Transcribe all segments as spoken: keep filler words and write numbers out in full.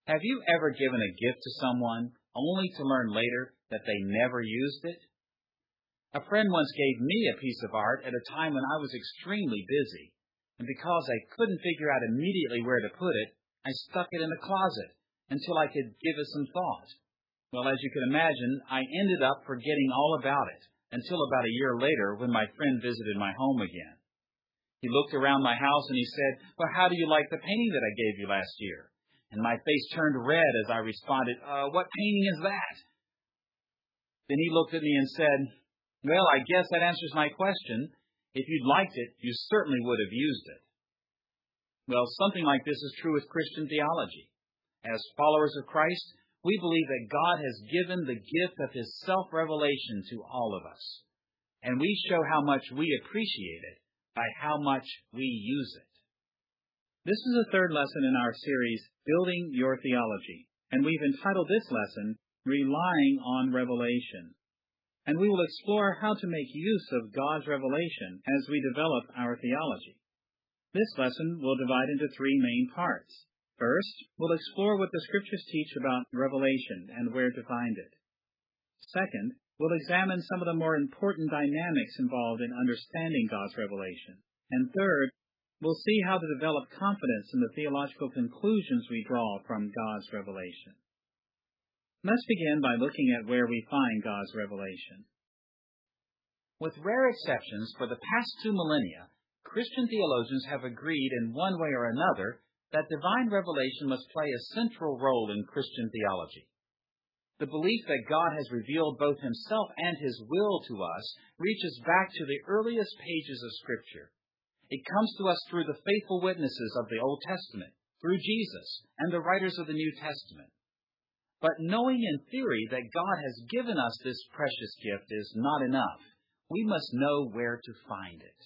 Have you ever given a gift to someone only to learn later that they never used it? A friend once gave me a piece of art at a time when I was extremely busy, and because I couldn't figure out immediately where to put it, I stuck it in the closet until I could give it some thought. Well, as you can imagine, I ended up forgetting all about it until about a year later when my friend visited my home again. He looked around my house and he said, "Well, how do you like the painting that I gave you last year?" And my face turned red as I responded, uh, "What painting is that?" Then he looked at me and said, "Well, I guess that answers my question. If you'd liked it, you certainly would have used it." Well, something like this is true with Christian theology. As followers of Christ, we believe that God has given the gift of His self-revelation to all of us, and we show how much we appreciate it by how much we use it. This is the third lesson in our series, Building Your Theology, and we've entitled this lesson, Relying on Revelation. And we will explore how to make use of God's revelation as we develop our theology. This lesson will divide into three main parts. First, we'll explore what the Scriptures teach about revelation and where to find it. Second, we'll examine some of the more important dynamics involved in understanding God's revelation. And third, we'll see how to develop confidence in the theological conclusions we draw from God's revelation. Let's begin by looking at where we find God's revelation. With rare exceptions, for the past two millennia, Christian theologians have agreed in one way or another that divine revelation must play a central role in Christian theology. The belief that God has revealed both Himself and His will to us reaches back to the earliest pages of Scripture. It comes to us through the faithful witnesses of the Old Testament, through Jesus and the writers of the New Testament. But knowing in theory that God has given us this precious gift is not enough. We must know where to find it.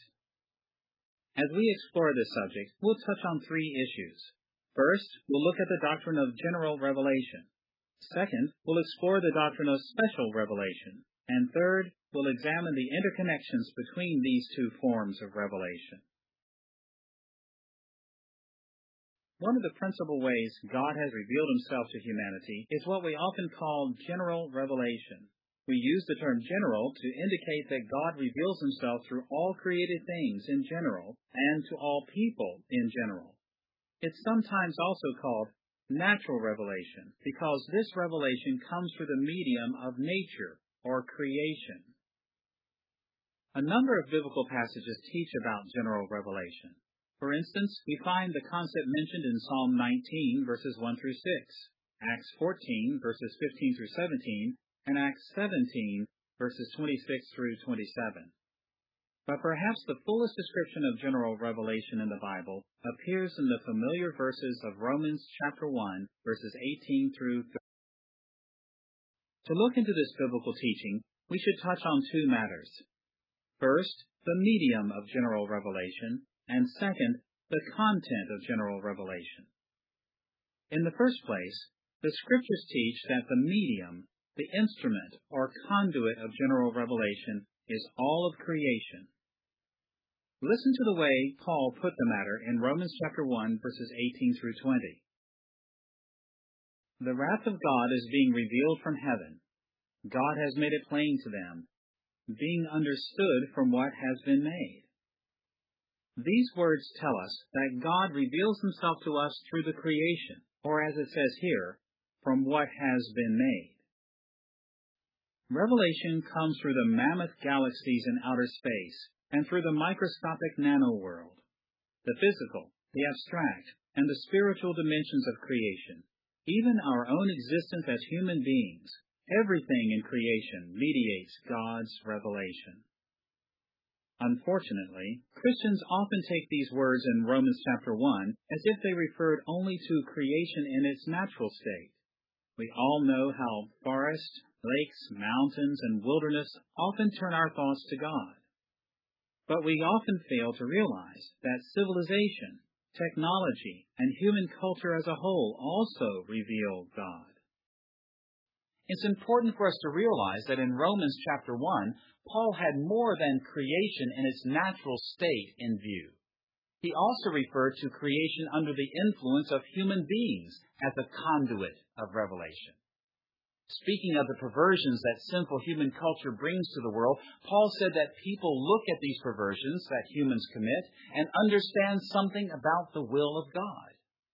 As we explore this subject, we'll touch on three issues. First, we'll look at the doctrine of general revelation. Second, we'll explore the doctrine of special revelation. And third, we'll examine the interconnections between these two forms of revelation. One of the principal ways God has revealed Himself to humanity is what we often call general revelation. We use the term general to indicate that God reveals Himself through all created things in general and to all people in general. It's sometimes also called natural revelation because this revelation comes through the medium of nature or creation. A number of biblical passages teach about general revelation. For instance, we find the concept mentioned in Psalm nineteen, verses one through six, Acts fourteen, verses fifteen through seventeen, and Acts seventeen, verses twenty-six through twenty-seven. But perhaps the fullest description of general revelation in the Bible appears in the familiar verses of Romans chapter one, verses eighteen through thirty. To look into this biblical teaching, we should touch on two matters. First, the medium of general revelation, and second, the content of general revelation. In the first place, the Scriptures teach that the medium, the instrument or conduit of general revelation, is all of creation. Listen to the way Paul put the matter in Romans chapter one, verses eighteen through twenty. The wrath of God is being revealed from heaven. God has made it plain to them, being understood from what has been made. These words tell us that God reveals Himself to us through the creation, or as it says here, from what has been made. Revelation comes through the mammoth galaxies in outer space and through the microscopic nanoworld, the physical, the abstract, and the spiritual dimensions of creation, even our own existence as human beings. Everything in creation mediates God's revelation. Unfortunately, Christians often take these words in Romans chapter one as if they referred only to creation in its natural state. We all know how forests, lakes, mountains, and wilderness often turn our thoughts to God. But we often fail to realize that civilization, technology, and human culture as a whole also reveal God. It's important for us to realize that in Romans chapter one, Paul had more than creation in its natural state in view. He also referred to creation under the influence of human beings as a conduit of revelation. Speaking of the perversions that sinful human culture brings to the world, Paul said that people look at these perversions that humans commit and understand something about the will of God.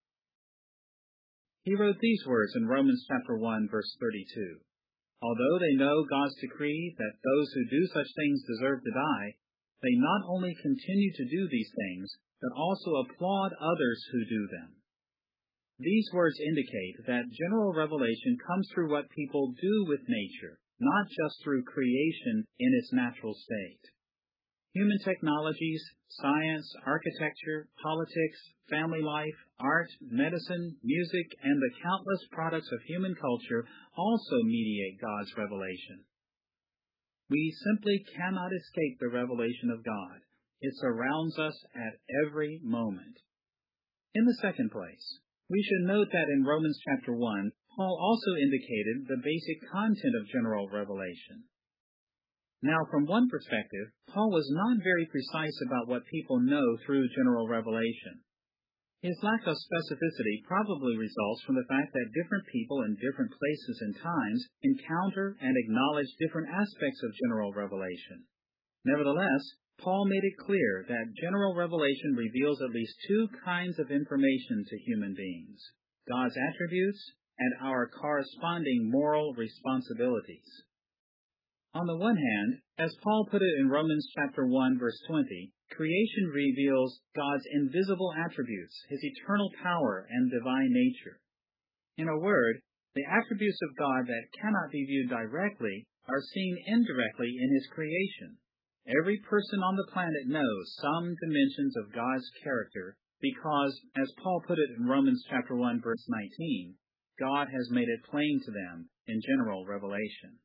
He wrote these words in Romans chapter one, verse thirty-two. Although they know God's decree that those who do such things deserve to die, they not only continue to do these things, but also applaud others who do them. These words indicate that general revelation comes through what people do with nature, not just through creation in its natural state. Human technologies, science, architecture, politics, family life, art, medicine, music, and the countless products of human culture also mediate God's revelation. We simply cannot escape the revelation of God. It surrounds us at every moment. In the second place, we should note that in Romans chapter one, Paul also indicated the basic content of general revelation. Now, from one perspective, Paul was not very precise about what people know through general revelation. His lack of specificity probably results from the fact that different people in different places and times encounter and acknowledge different aspects of general revelation. Nevertheless, Paul made it clear that general revelation reveals at least two kinds of information to human beings: God's attributes and our corresponding moral responsibilities. On the one hand, as Paul put it in Romans chapter one, verse twenty, creation reveals God's invisible attributes, his eternal power and divine nature. In a word, the attributes of God that cannot be viewed directly are seen indirectly in his creation. Every person on the planet knows some dimensions of God's character because, as Paul put it in Romans chapter one, verse nineteen, God has made it plain to them in general revelation.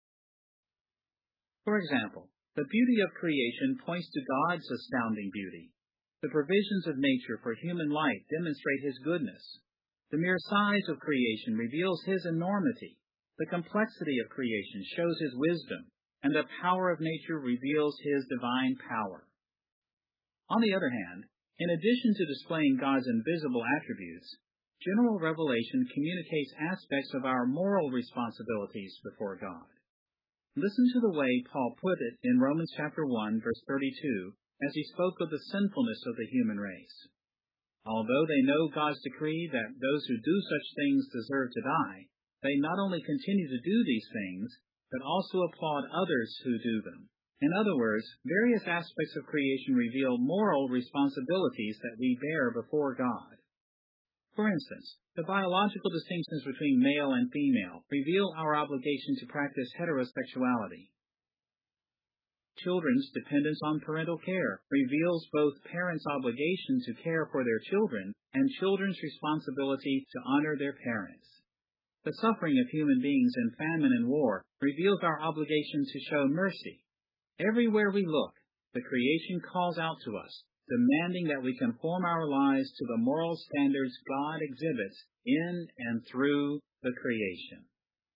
For example, the beauty of creation points to God's astounding beauty. The provisions of nature for human life demonstrate his goodness. The mere size of creation reveals his enormity. The complexity of creation shows his wisdom, and the power of nature reveals his divine power. On the other hand, in addition to displaying God's invisible attributes, general revelation communicates aspects of our moral responsibilities before God. Listen to the way Paul put it in Romans chapter one, verse thirty-two, as he spoke of the sinfulness of the human race. Although they know God's decree that those who do such things deserve to die, they not only continue to do these things, but also applaud others who do them. In other words, various aspects of creation reveal moral responsibilities that we bear before God. For instance, the biological distinctions between male and female reveal our obligation to practice heterosexuality. Children's dependence on parental care reveals both parents' obligation to care for their children and children's responsibility to honor their parents. The suffering of human beings in famine and war reveals our obligation to show mercy. Everywhere we look, the creation calls out to us, demanding that we conform our lives to the moral standards God exhibits in and through the creation.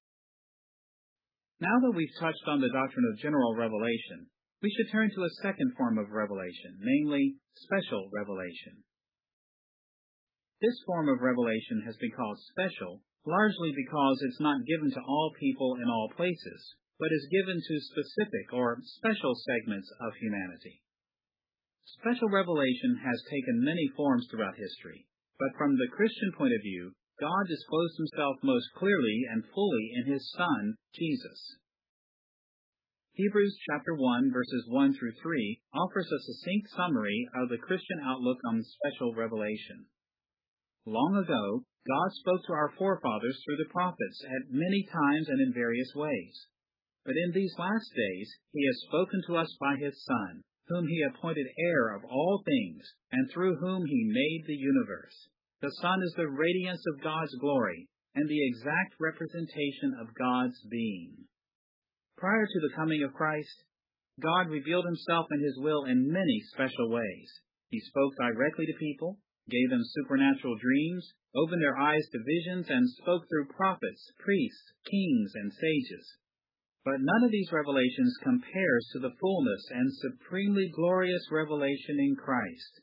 Now that we've touched on the doctrine of general revelation, we should turn to a second form of revelation, namely special revelation. This form of revelation has been called special largely because it's not given to all people in all places, but is given to specific or special segments of humanity. Special revelation has taken many forms throughout history, but from the Christian point of view, God disclosed himself most clearly and fully in his Son, Jesus. Hebrews chapter one, verses one through three offers a succinct summary of the Christian outlook on special revelation. Long ago, God spoke to our forefathers through the prophets at many times and in various ways. But in these last days, he has spoken to us by his Son, whom he appointed heir of all things, and through whom he made the universe. The Son is the radiance of God's glory, and the exact representation of God's being. Prior to the coming of Christ, God revealed himself and his will in many special ways. He spoke directly to people, gave them supernatural dreams, opened their eyes to visions, and spoke through prophets, priests, kings, and sages. But none of these revelations compares to the fullness and supremely glorious revelation in Christ.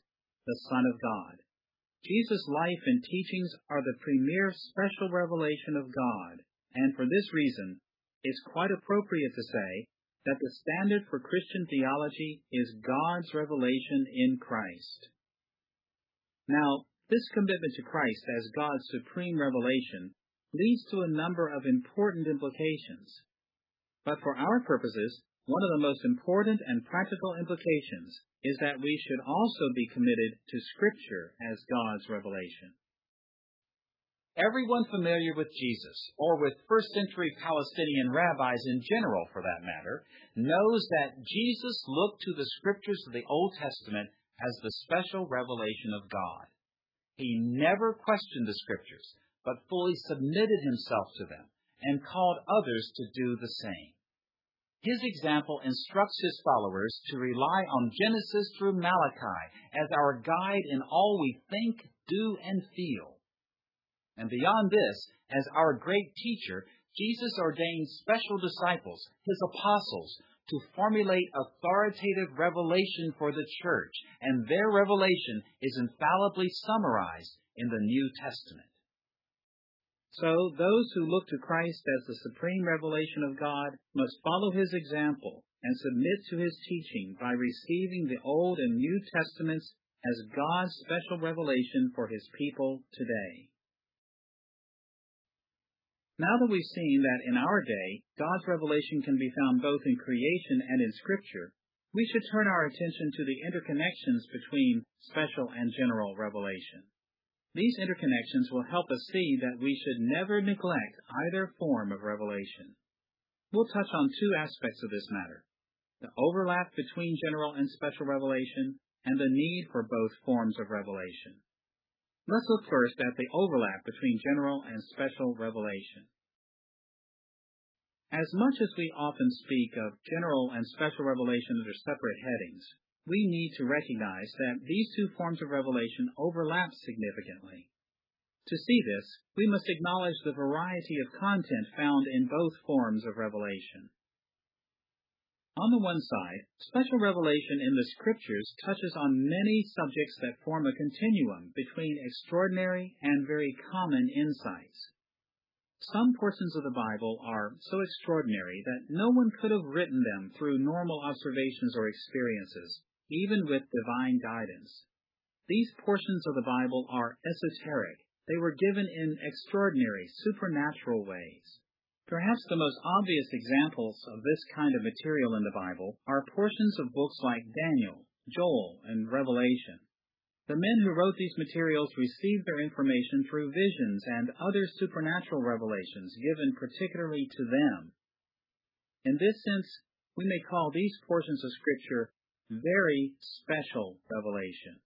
the Son of God. Jesus' life and teachings are the premier special revelation of God, and for this reason, it's quite appropriate to say that the standard for Christian theology is God's revelation in Christ. Now, this commitment to Christ as God's supreme revelation leads to a number of important implications. But for our purposes, one of the most important and practical implications is that we should also be committed to Scripture as God's revelation. Everyone familiar with Jesus, or with first-century Palestinian rabbis in general for that matter, knows that Jesus looked to the Scriptures of the Old Testament as the special revelation of God. He never questioned the Scriptures, but fully submitted himself to them and called others to do the same. His example instructs his followers to rely on Genesis through Malachi as our guide in all we think, do, and feel. And beyond this, as our great teacher, Jesus ordained special disciples, his apostles, to formulate authoritative revelation for the church, and their revelation is infallibly summarized in the New Testament. So those who look to Christ as the supreme revelation of God must follow his example and submit to his teaching by receiving the Old and New Testaments as God's special revelation for his people today. Now that we've seen that in our day, God's revelation can be found both in creation and in Scripture, we should turn our attention to the interconnections between special and general revelation. These interconnections will help us see that we should never neglect either form of revelation. We'll touch on two aspects of this matter: the overlap between general and special revelation, and the need for both forms of revelation. Let's look first at the overlap between general and special revelation. As much as we often speak of general and special revelation under separate headings, we need to recognize that these two forms of revelation overlap significantly. To see this, we must acknowledge the variety of content found in both forms of revelation. On the one side, special revelation in the Scriptures touches on many subjects that form a continuum between extraordinary and very common insights. Some portions of the Bible are so extraordinary that no one could have written them through normal observations or experiences, even with divine guidance. These portions of the Bible are esoteric. They were given in extraordinary, supernatural ways. Perhaps the most obvious examples of this kind of material in the Bible are portions of books like Daniel, Joel, and Revelation. The men who wrote these materials received their information through visions and other supernatural revelations given particularly to them. In this sense, we may call these portions of Scripture very special revelation.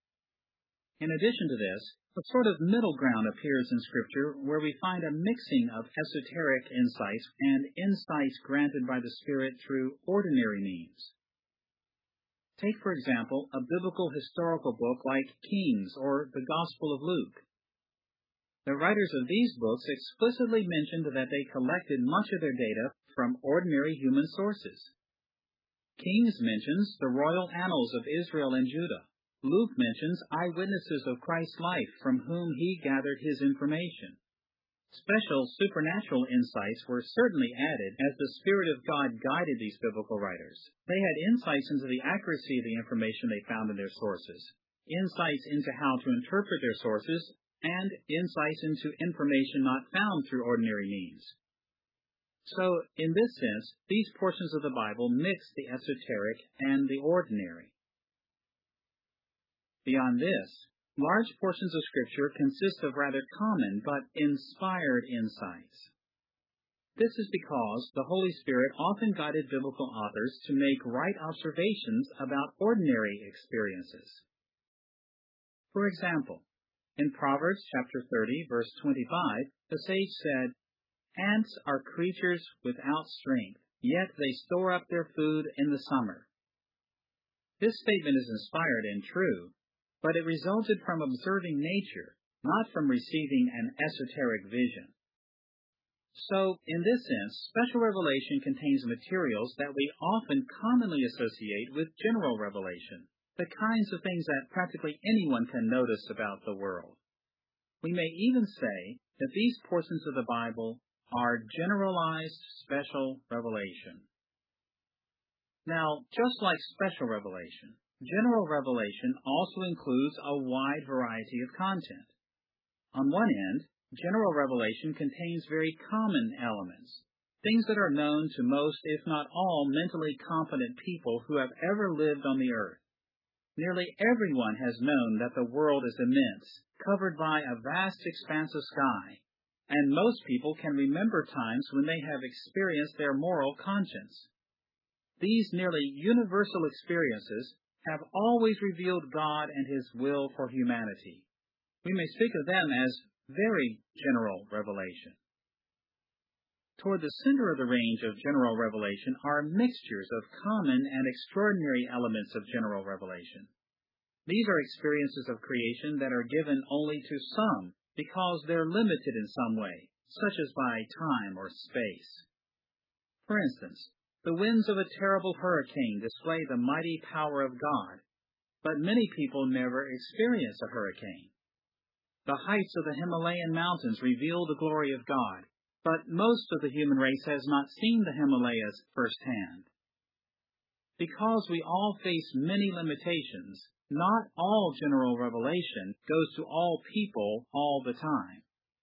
In addition to this, a sort of middle ground appears in Scripture where we find a mixing of esoteric insights and insights granted by the Spirit through ordinary means. Take, for example, a biblical historical book like Kings or the Gospel of Luke. The writers of these books explicitly mentioned that they collected much of their data from ordinary human sources. Kings mentions the royal annals of Israel and Judah. Luke mentions eyewitnesses of Christ's life from whom he gathered his information. Special supernatural insights were certainly added as the Spirit of God guided these biblical writers. They had insights into the accuracy of the information they found in their sources, insights into how to interpret their sources, and insights into information not found through ordinary means. So, in this sense, these portions of the Bible mix the esoteric and the ordinary. Beyond this, large portions of Scripture consist of rather common but inspired insights. This is because the Holy Spirit often guided biblical authors to make right observations about ordinary experiences. For example, in Proverbs chapter thirty, verse twenty-five, the sage said, "Ants are creatures without strength, yet they store up their food in the summer." This statement is inspired and true, but it resulted from observing nature, not from receiving an esoteric vision. So, in this sense, special revelation contains materials that we often commonly associate with general revelation, the kinds of things that practically anyone can notice about the world. We may even say that these portions of the Bible are generalized special revelation. Now, just like special revelation, general revelation also includes a wide variety of content. On one end, general revelation contains very common elements, things that are known to most, if not all, mentally competent people who have ever lived on the earth. Nearly everyone has known that the world is immense, covered by a vast expanse of sky, and most people can remember times when they have experienced their moral conscience. These nearly universal experiences have always revealed God and His will for humanity. We may speak of them as very general revelation. Toward the center of the range of general revelation are mixtures of common and extraordinary elements of general revelation. These are experiences of creation that are given only to some because they're limited in some way, such as by time or space. For instance, the winds of a terrible hurricane display the mighty power of God, but many people never experience a hurricane. The heights of the Himalayan mountains reveal the glory of God, but most of the human race has not seen the Himalayas firsthand. Because we all face many limitations, not all general revelation goes to all people all the time.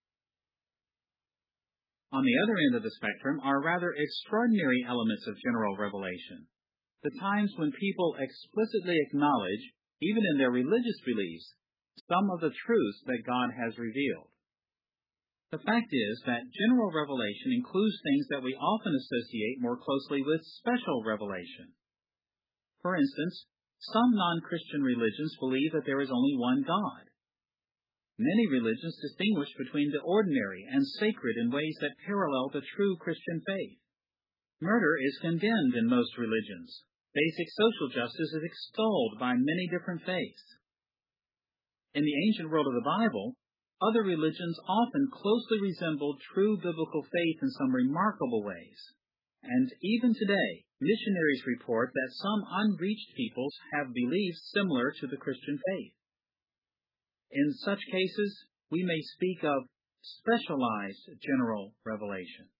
On the other end of the spectrum are rather extraordinary elements of general revelation, the times when people explicitly acknowledge, even in their religious beliefs, some of the truths that God has revealed. The fact is that general revelation includes things that we often associate more closely with special revelation. For instance, some non-Christian religions believe that there is only one God. Many religions distinguish between the ordinary and sacred in ways that parallel the true Christian faith. Murder is condemned in most religions. Basic social justice is extolled by many different faiths. In the ancient world of the Bible, other religions often closely resembled true biblical faith in some remarkable ways. And even today, missionaries report that some unreached peoples have beliefs similar to the Christian faith. In such cases, we may speak of specialized general revelation.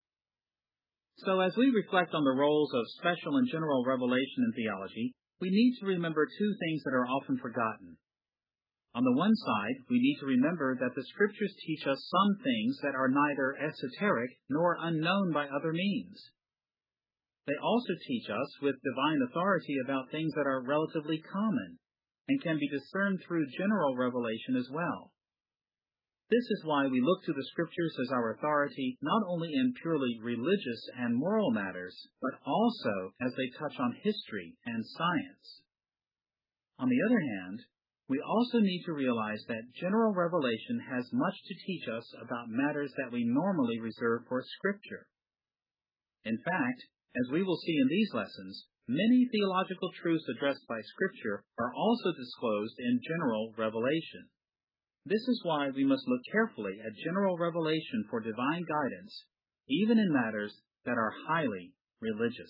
So as we reflect on the roles of special and general revelation in theology, we need to remember two things that are often forgotten. On the one side, we need to remember that the Scriptures teach us some things that are neither esoteric nor unknown by other means. They also teach us with divine authority about things that are relatively common and can be discerned through general revelation as well. This is why we look to the Scriptures as our authority not only in purely religious and moral matters, but also as they touch on history and science. On the other hand, we also need to realize that general revelation has much to teach us about matters that we normally reserve for Scripture. In fact, as we will see in these lessons, many theological truths addressed by Scripture are also disclosed in general revelation. This is why we must look carefully at general revelation for divine guidance, even in matters that are highly religious.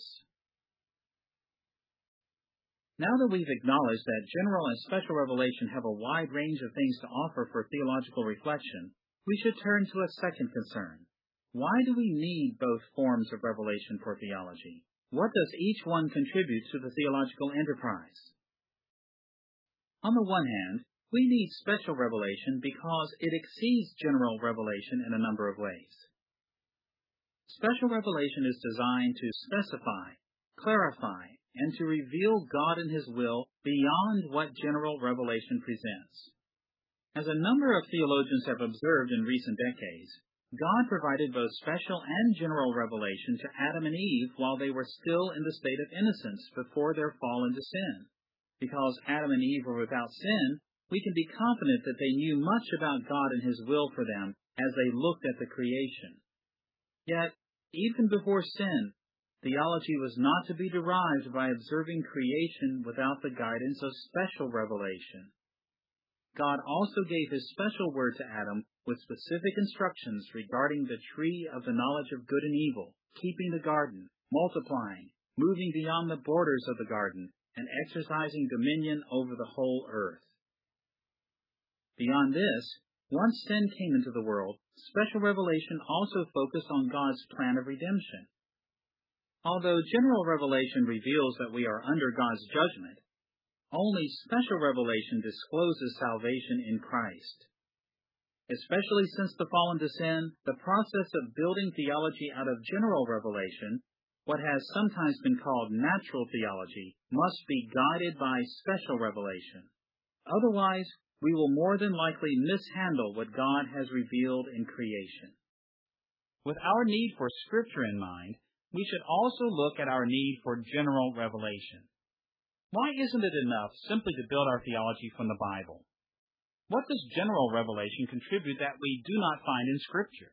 Now that we've acknowledged that general and special revelation have a wide range of things to offer for theological reflection, we should turn to a second concern. Why do we need both forms of revelation for theology? What does each one contribute to the theological enterprise? On the one hand, we need special revelation because it exceeds general revelation in a number of ways. Special revelation is designed to specify, clarify, and to reveal God and His will beyond what general revelation presents. As a number of theologians have observed in recent decades, God provided both special and general revelation to Adam and Eve while they were still in the state of innocence before their fall into sin. Because Adam and Eve were without sin, we can be confident that they knew much about God and His will for them as they looked at the creation. Yet, even before sin, theology was not to be derived by observing creation without the guidance of special revelation. God also gave His special word to Adam with specific instructions regarding the tree of the knowledge of good and evil, keeping the garden, multiplying, moving beyond the borders of the garden, and exercising dominion over the whole earth. Beyond this, once sin came into the world, special revelation also focused on God's plan of redemption. Although general revelation reveals that we are under God's judgment, only special revelation discloses salvation in Christ. Especially since the fall into sin, the process of building theology out of general revelation, what has sometimes been called natural theology, must be guided by special revelation. Otherwise, we will more than likely mishandle what God has revealed in creation. With our need for Scripture in mind, we should also look at our need for general revelation. Why isn't it enough simply to build our theology from the Bible? What does general revelation contribute that we do not find in Scripture?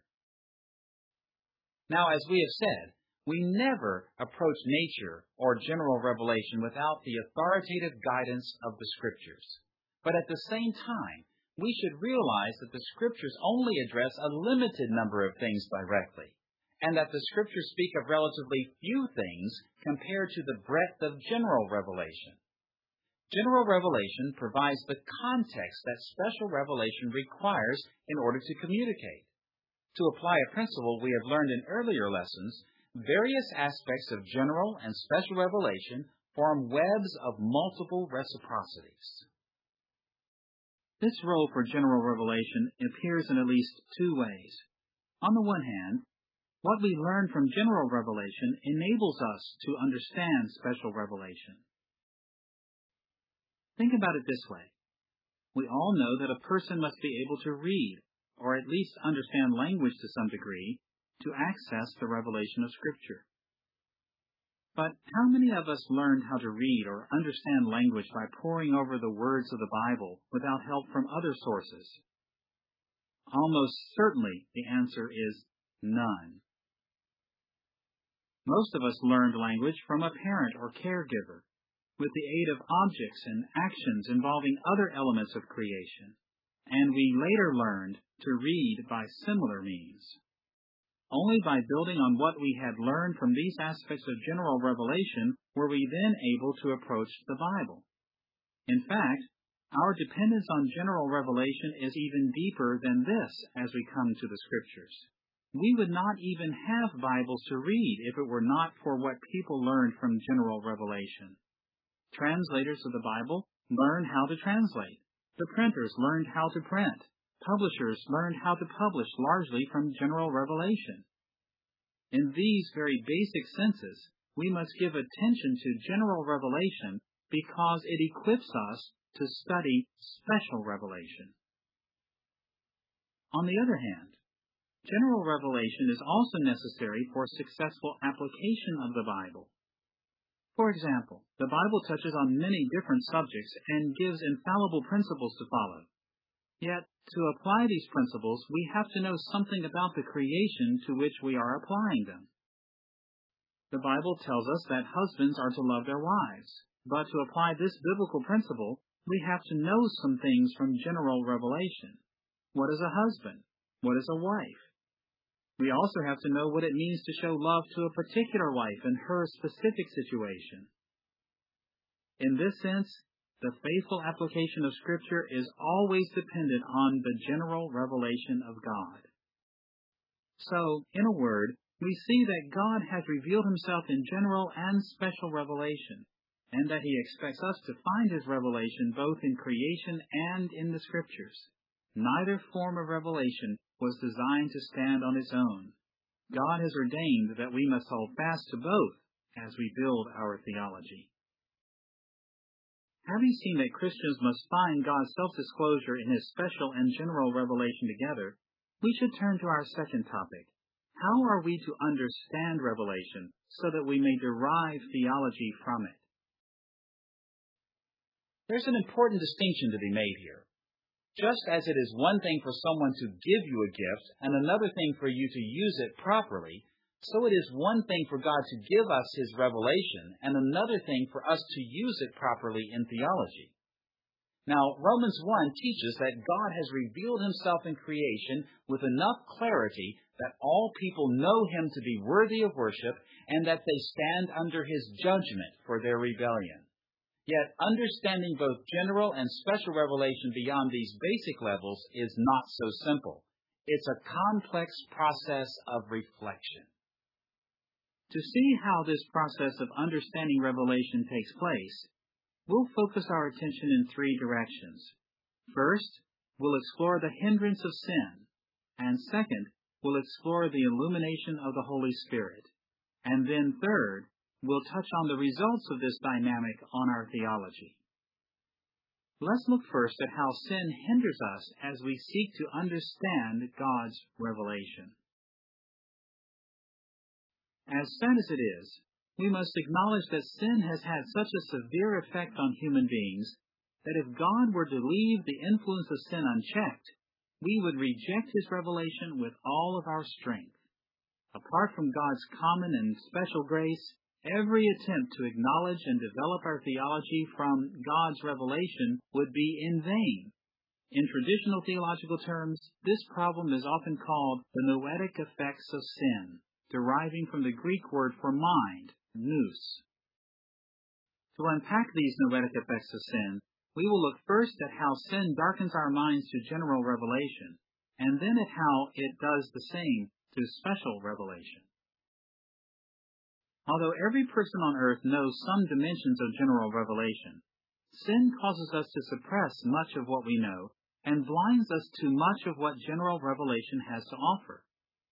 Now, as we have said, we never approach nature or general revelation without the authoritative guidance of the Scriptures. But at the same time, we should realize that the Scriptures only address a limited number of things directly, and that the Scriptures speak of relatively few things compared to the breadth of general revelation. General revelation provides the context that special revelation requires in order to communicate. To apply a principle we have learned in earlier lessons, various aspects of general and special revelation form webs of multiple reciprocities. This role for general revelation appears in at least two ways. On the one hand, what we learn from general revelation enables us to understand special revelation. Think about it this way. We all know that a person must be able to read, or at least understand language to some degree, to access the revelation of Scripture. But how many of us learned how to read or understand language by poring over the words of the Bible without help from other sources? Almost certainly the answer is none. Most of us learned language from a parent or caregiver, with the aid of objects and actions involving other elements of creation, and we later learned to read by similar means. Only by building on what we had learned from these aspects of general revelation were we then able to approach the Bible. In fact, our dependence on general revelation is even deeper than this as we come to the Scriptures. We would not even have Bibles to read if it were not for what people learned from general revelation. Translators of the Bible learned how to translate. The printers learned how to print. Publishers learned how to publish largely from general revelation. In these very basic senses, we must give attention to general revelation because it equips us to study special revelation. On the other hand, general revelation is also necessary for successful application of the Bible. For example, the Bible touches on many different subjects and gives infallible principles to follow. Yet, to apply these principles, we have to know something about the creation to which we are applying them. The Bible tells us that husbands are to love their wives, but to apply this biblical principle, we have to know some things from general revelation. What is a husband? What is a wife? We also have to know what it means to show love to a particular wife in her specific situation. In this sense, the faithful application of Scripture is always dependent on the general revelation of God. So, in a word, we see that God has revealed Himself in general and special revelation, and that He expects us to find His revelation both in creation and in the Scriptures. Neither form of revelation was designed to stand on its own. God has ordained that we must hold fast to both as we build our theology. Having seen that Christians must find God's self-disclosure in His special and general revelation together, we should turn to our second topic. How are we to understand revelation so that we may derive theology from it? There's an important distinction to be made here. Just as it is one thing for someone to give you a gift and another thing for you to use it properly, so it is one thing for God to give us His revelation and another thing for us to use it properly in theology. Now, Romans one teaches that God has revealed Himself in creation with enough clarity that all people know Him to be worthy of worship and that they stand under His judgment for their rebellion. Yet understanding both general and special revelation beyond these basic levels is not so simple. It's a complex process of reflection. To see how this process of understanding revelation takes place, we'll focus our attention in three directions. First, we'll explore the hindrance of sin. And second, we'll explore the illumination of the Holy Spirit. And then third, we'll touch on the results of this dynamic on our theology. Let's look first at how sin hinders us as we seek to understand God's revelation. As sad as it is, we must acknowledge that sin has had such a severe effect on human beings that if God were to leave the influence of sin unchecked, we would reject His revelation with all of our strength. Apart from God's common and special grace, every attempt to acknowledge and develop our theology from God's revelation would be in vain. In traditional theological terms, this problem is often called the noetic effects of sin, deriving from the Greek word for mind, nous. To unpack these noetic effects of sin, we will look first at how sin darkens our minds to general revelation, and then at how it does the same to special revelation. Although every person on earth knows some dimensions of general revelation, sin causes us to suppress much of what we know and blinds us to much of what general revelation has to offer.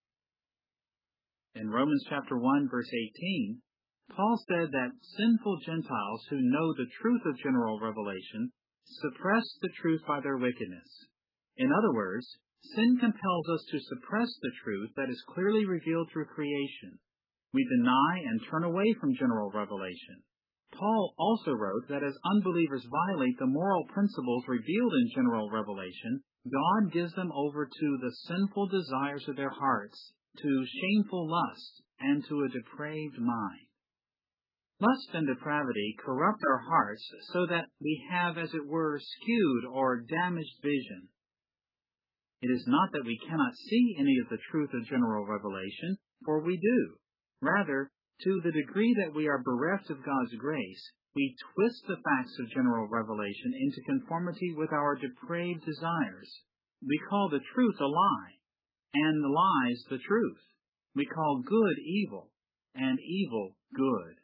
In Romans chapter one, verse eighteen, Paul said that sinful Gentiles who know the truth of general revelation suppress the truth by their wickedness. In other words, sin compels us to suppress the truth that is clearly revealed through creation. We deny and turn away from general revelation. Paul also wrote that as unbelievers violate the moral principles revealed in general revelation, God gives them over to the sinful desires of their hearts, to shameful lust, and to a depraved mind. Lust and depravity corrupt our hearts so that we have, as it were, skewed or damaged vision. It is not that we cannot see any of the truth of general revelation, for we do. Rather, to the degree that we are bereft of God's grace, we twist the facts of general revelation into conformity with our depraved desires. We call the truth a lie, and the lies the truth. We call good evil, and evil good.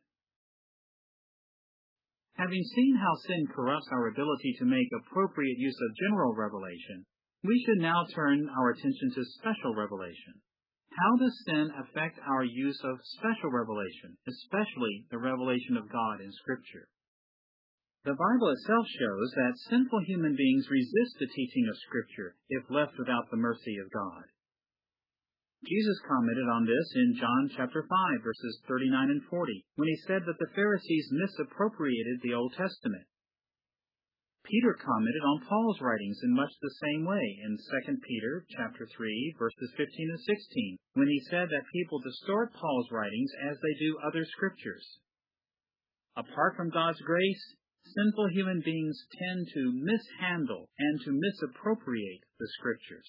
Having seen how sin corrupts our ability to make appropriate use of general revelation, we should now turn our attention to special revelation. How does sin affect our use of special revelation, especially the revelation of God in Scripture? The Bible itself shows that sinful human beings resist the teaching of Scripture if left without the mercy of God. Jesus commented on this in John chapter five, verses thirty-nine and forty, when he said that the Pharisees misappropriated the Old Testament. Peter commented on Paul's writings in much the same way in Second Peter chapter three, verses fifteen and sixteen, when he said that people distort Paul's writings as they do other scriptures. Apart from God's grace, sinful human beings tend to mishandle and to misappropriate the scriptures.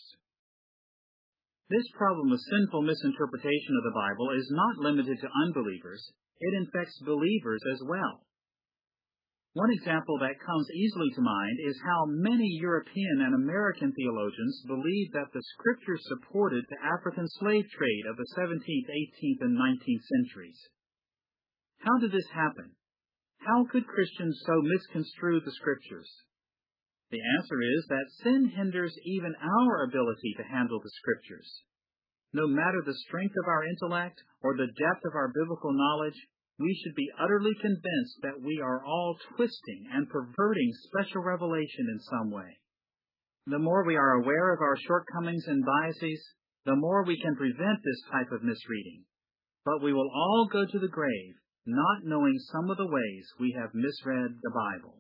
This problem of sinful misinterpretation of the Bible is not limited to unbelievers. It infects believers as well. One example that comes easily to mind is how many European and American theologians believe that the Scriptures supported the African slave trade of the seventeenth, eighteenth, and nineteenth centuries. How did this happen? How could Christians so misconstrue the Scriptures? The answer is that sin hinders even our ability to handle the Scriptures. No matter the strength of our intellect or the depth of our biblical knowledge, we should be utterly convinced that we are all twisting and perverting special revelation in some way. The more we are aware of our shortcomings and biases, the more we can prevent this type of misreading. But we will all go to the grave not knowing some of the ways we have misread the Bible.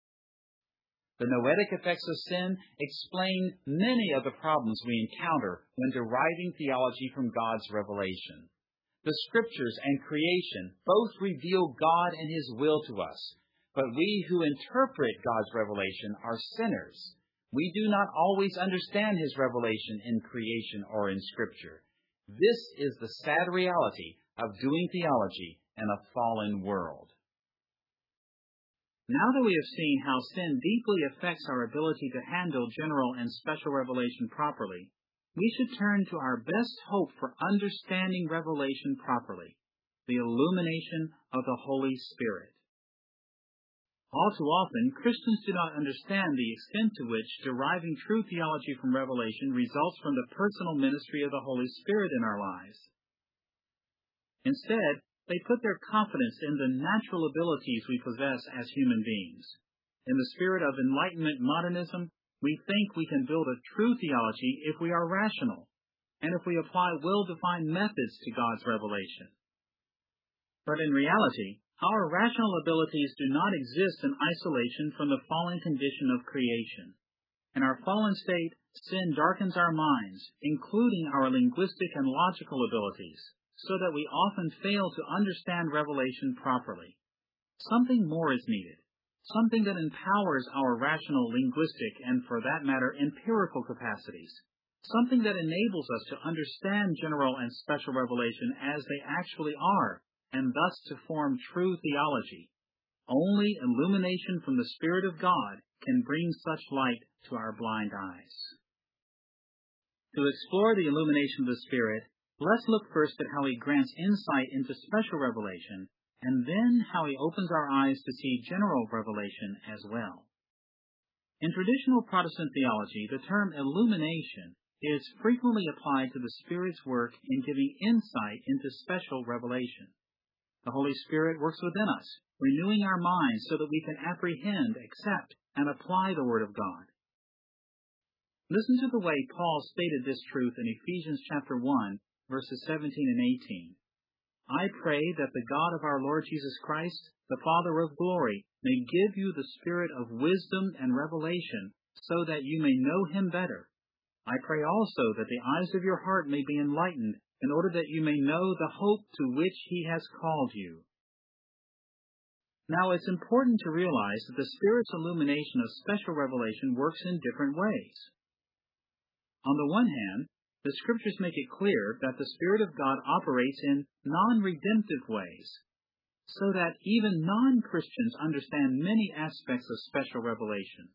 The noetic effects of sin explain many of the problems we encounter when deriving theology from God's revelation. The Scriptures and creation both reveal God and His will to us, but we who interpret God's revelation are sinners. We do not always understand His revelation in creation or in Scripture. This is the sad reality of doing theology in a fallen world. Now that we have seen how sin deeply affects our ability to handle general and special revelation properly, we should turn to our best hope for understanding revelation properly, the illumination of the Holy Spirit. All too often, Christians do not understand the extent to which deriving true theology from revelation results from the personal ministry of the Holy Spirit in our lives. Instead, they put their confidence in the natural abilities we possess as human beings. In the spirit of Enlightenment modernism, we think we can build a true theology if we are rational, and if we apply well-defined methods to God's revelation. But in reality, our rational abilities do not exist in isolation from the fallen condition of creation. In our fallen state, sin darkens our minds, including our linguistic and logical abilities, so that we often fail to understand revelation properly. Something more is needed, something that empowers our rational, linguistic, and for that matter, empirical capacities, something that enables us to understand general and special revelation as they actually are, and thus to form true theology. Only illumination from the Spirit of God can bring such light to our blind eyes. To explore the illumination of the Spirit, let's look first at how He grants insight into special revelation, and then how He opens our eyes to see general revelation as well. In traditional Protestant theology, the term illumination is frequently applied to the Spirit's work in giving insight into special revelation. The Holy Spirit works within us, renewing our minds so that we can apprehend, accept, and apply the Word of God. Listen to the way Paul stated this truth in Ephesians chapter one, verses seventeen and eighteen. I pray that the God of our Lord Jesus Christ, the Father of glory, may give you the spirit of wisdom and revelation, so that you may know Him better. I pray also that the eyes of your heart may be enlightened, in order that you may know the hope to which He has called you. Now, it's important to realize that the Spirit's illumination of special revelation works in different ways. On the one hand, the Scriptures make it clear that the Spirit of God operates in non-redemptive ways, so that even non-Christians understand many aspects of special revelation.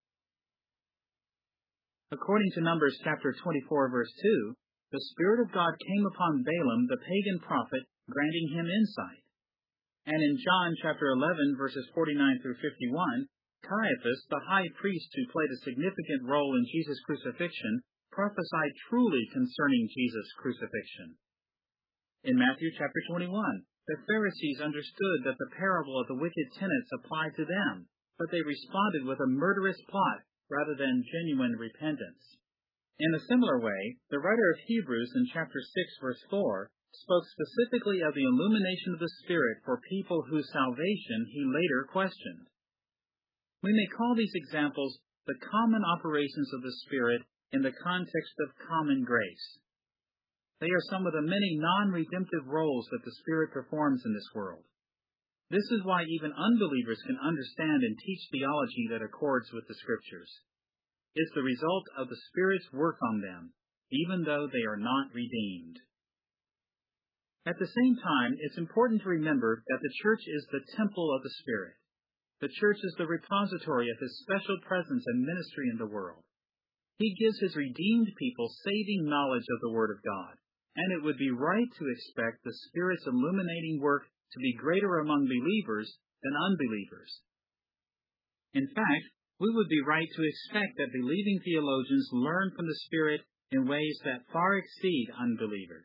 According to Numbers chapter twenty-four, verse two, the Spirit of God came upon Balaam, the pagan prophet, granting him insight. And in John chapter eleven, verses forty-nine through fifty-one, Caiaphas, the high priest who played a significant role in Jesus' crucifixion, prophesied truly concerning Jesus' crucifixion. In Matthew chapter twenty-one, the Pharisees understood that the parable of the wicked tenants applied to them, but they responded with a murderous plot rather than genuine repentance. In a similar way, the writer of Hebrews in chapter six, verse four, spoke specifically of the illumination of the Spirit for people whose salvation he later questioned. We may call these examples the common operations of the Spirit in the context of common grace. They are some of the many non-redemptive roles that the Spirit performs in this world. This is why even unbelievers can understand and teach theology that accords with the Scriptures. It's the result of the Spirit's work on them, even though they are not redeemed. At the same time, it's important to remember that the church is the temple of the Spirit. The church is the repository of His special presence and ministry in the world. He gives His redeemed people saving knowledge of the Word of God, and it would be right to expect the Spirit's illuminating work to be greater among believers than unbelievers. In fact, we would be right to expect that believing theologians learn from the Spirit in ways that far exceed unbelievers.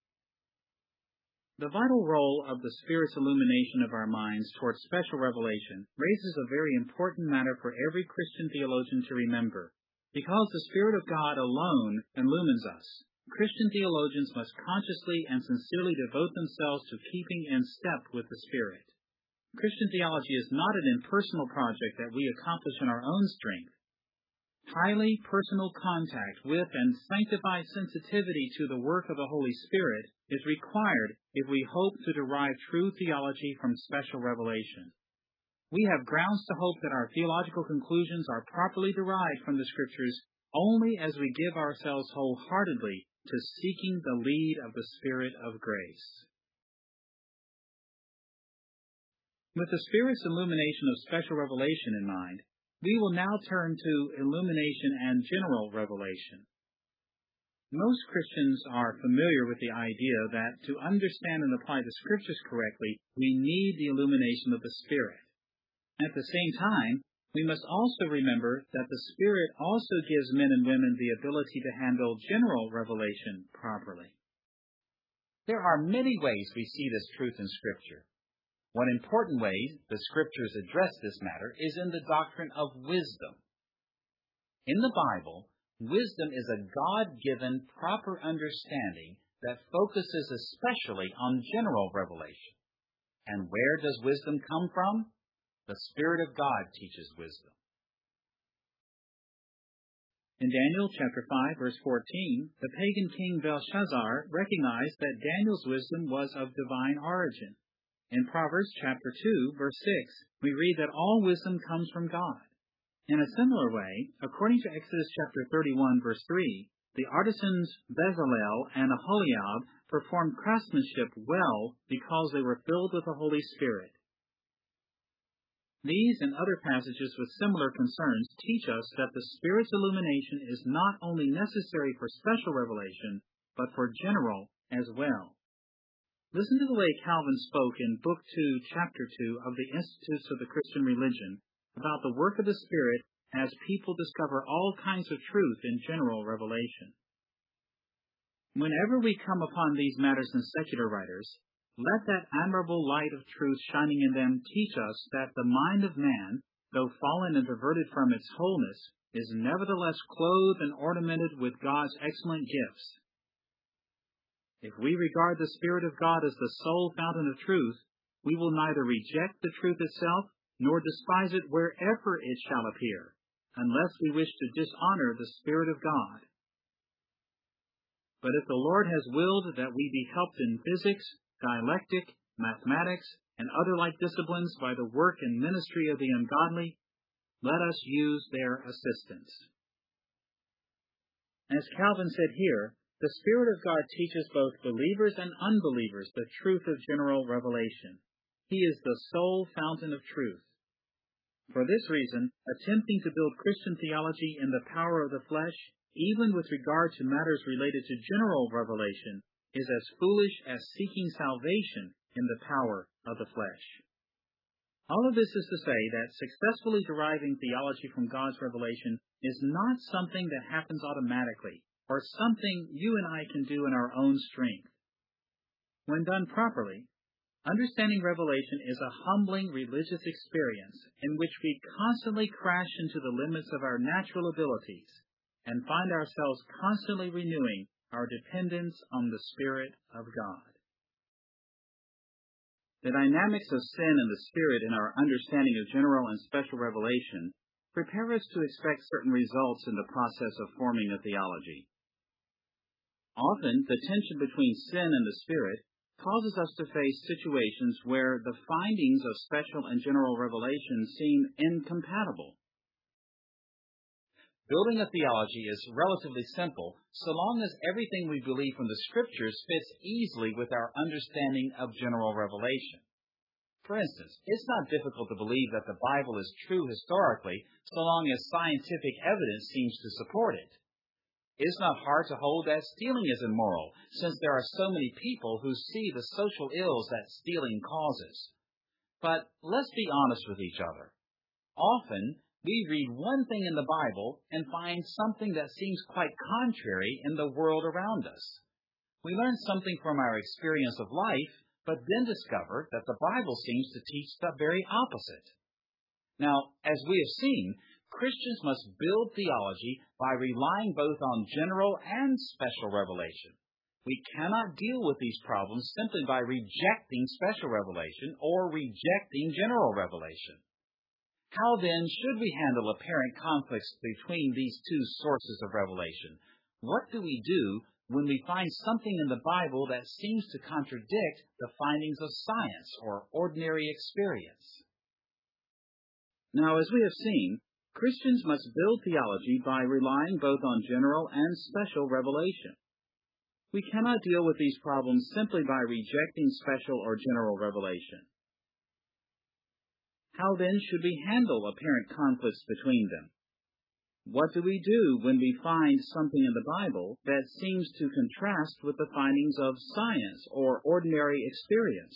The vital role of the Spirit's illumination of our minds towards special revelation raises a very important matter for every Christian theologian to remember. Because the Spirit of God alone illumines us, Christian theologians must consciously and sincerely devote themselves to keeping in step with the Spirit. Christian theology is not an impersonal project that we accomplish in our own strength. Highly personal contact with and sanctified sensitivity to the work of the Holy Spirit is required if we hope to derive true theology from special revelation. We have grounds to hope that our theological conclusions are properly derived from the Scriptures only as we give ourselves wholeheartedly to seeking the lead of the Spirit of grace. With the Spirit's illumination of special revelation in mind, we will now turn to illumination and general revelation. Most Christians are familiar with the idea that to understand and apply the Scriptures correctly, we need the illumination of the Spirit. At the same time, we must also remember that the Spirit also gives men and women the ability to handle general revelation properly. There are many ways we see this truth in Scripture. One important way the Scriptures address this matter is in the doctrine of wisdom. In the Bible, wisdom is a God-given, proper understanding that focuses especially on general revelation. And where does wisdom come from? The Spirit of God teaches wisdom. In Daniel chapter five, verse fourteen, the pagan king Belshazzar recognized that Daniel's wisdom was of divine origin. In Proverbs chapter two, verse six, we read that all wisdom comes from God. In a similar way, according to Exodus chapter thirty-one, verse three, the artisans Bezalel and Aholiab performed craftsmanship well because they were filled with the Holy Spirit. These and other passages with similar concerns teach us that the Spirit's illumination is not only necessary for special revelation, but for general as well. Listen to the way Calvin spoke in Book two, Chapter two of the Institutes of the Christian Religion about the work of the Spirit as people discover all kinds of truth in general revelation. Whenever we come upon these matters in secular writers, let that admirable light of truth shining in them teach us that the mind of man, though fallen and diverted from its wholeness, is nevertheless clothed and ornamented with God's excellent gifts. If we regard the Spirit of God as the sole fountain of truth, we will neither reject the truth itself nor despise it wherever it shall appear, unless we wish to dishonor the Spirit of God. But if the Lord has willed that we be helped in physics, dialectic, mathematics, and other like disciplines by the work and ministry of the ungodly, let us use their assistance. As Calvin said here, the Spirit of God teaches both believers and unbelievers the truth of general revelation. He is the sole fountain of truth. For this reason, attempting to build Christian theology in the power of the flesh, even with regard to matters related to general revelation, is as foolish as seeking salvation in the power of the flesh. All of this is to say that successfully deriving theology from God's revelation is not something that happens automatically, or something you and I can do in our own strength. When done properly, understanding revelation is a humbling religious experience in which we constantly crash into the limits of our natural abilities and find ourselves constantly renewing our dependence on the Spirit of God. The dynamics of sin and the Spirit in our understanding of general and special revelation prepare us to expect certain results in the process of forming a theology. Often, the tension between sin and the Spirit causes us to face situations where the findings of special and general revelation seem incompatible. Building a theology is relatively simple, so long as everything we believe from the Scriptures fits easily with our understanding of general revelation. For instance, it's not difficult to believe that the Bible is true historically, so long as scientific evidence seems to support it. It's not hard to hold that stealing is immoral, since there are so many people who see the social ills that stealing causes. But let's be honest with each other. Often, we read one thing in the Bible and find something that seems quite contrary in the world around us. We learn something from our experience of life, but then discover that the Bible seems to teach the very opposite. Now, as we have seen, Christians must build theology by relying both on general and special revelation. We cannot deal with these problems simply by rejecting special revelation or rejecting general revelation. How then should we handle apparent conflicts between these two sources of revelation? What do we do when we find something in the Bible that seems to contradict the findings of science or ordinary experience? Now, as we have seen, Christians must build theology by relying both on general and special revelation. We cannot deal with these problems simply by rejecting special or general revelation. How then should we handle apparent conflicts between them? What do we do when we find something in the Bible that seems to contrast with the findings of science or ordinary experience?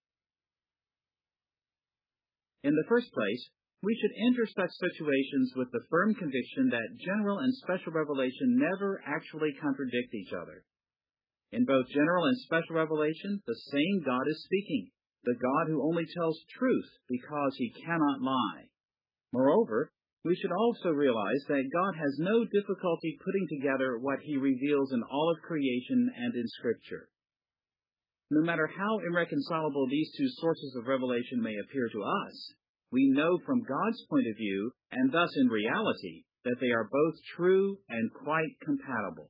In the first place, we should enter such situations with the firm conviction that general and special revelation never actually contradict each other. In both general and special revelation, the same God is speaking, the God who only tells truth because he cannot lie. Moreover, we should also realize that God has no difficulty putting together what he reveals in all of creation and in Scripture. No matter how irreconcilable these two sources of revelation may appear to us, we know from God's point of view, and thus in reality, that they are both true and quite compatible.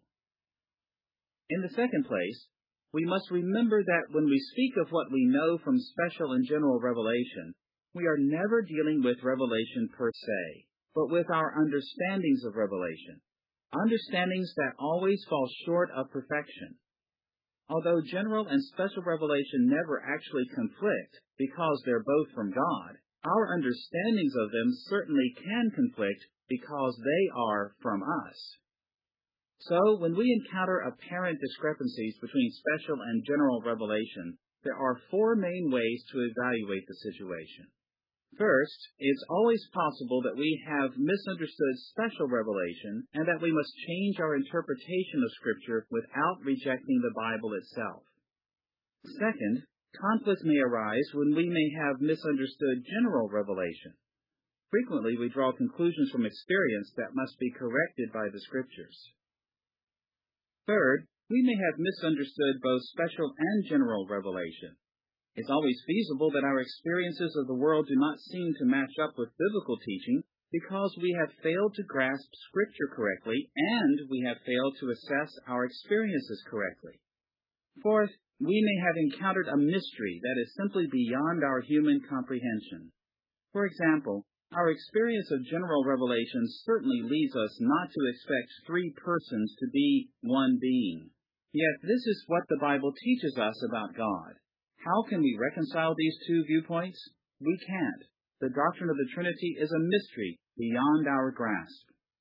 In the second place, we must remember that when we speak of what we know from special and general revelation, we are never dealing with revelation per se, but with our understandings of revelation, understandings that always fall short of perfection. Although general and special revelation never actually conflict because they're both from God, our understandings of them certainly can conflict because they are from us. So, when we encounter apparent discrepancies between special and general revelation, there are four main ways to evaluate the situation. First, it's always possible that we have misunderstood special revelation and that we must change our interpretation of Scripture without rejecting the Bible itself. Second, conflict may arise when we may have misunderstood general revelation. Frequently, we draw conclusions from experience that must be corrected by the Scriptures. Third, we may have misunderstood both special and general revelation. It's always feasible that our experiences of the world do not seem to match up with biblical teaching because we have failed to grasp Scripture correctly and we have failed to assess our experiences correctly. Fourth, we may have encountered a mystery that is simply beyond our human comprehension. For example, our experience of general revelation certainly leads us not to expect three persons to be one being. Yet this is what the Bible teaches us about God. How can we reconcile these two viewpoints? We can't. The doctrine of the Trinity is a mystery beyond our grasp.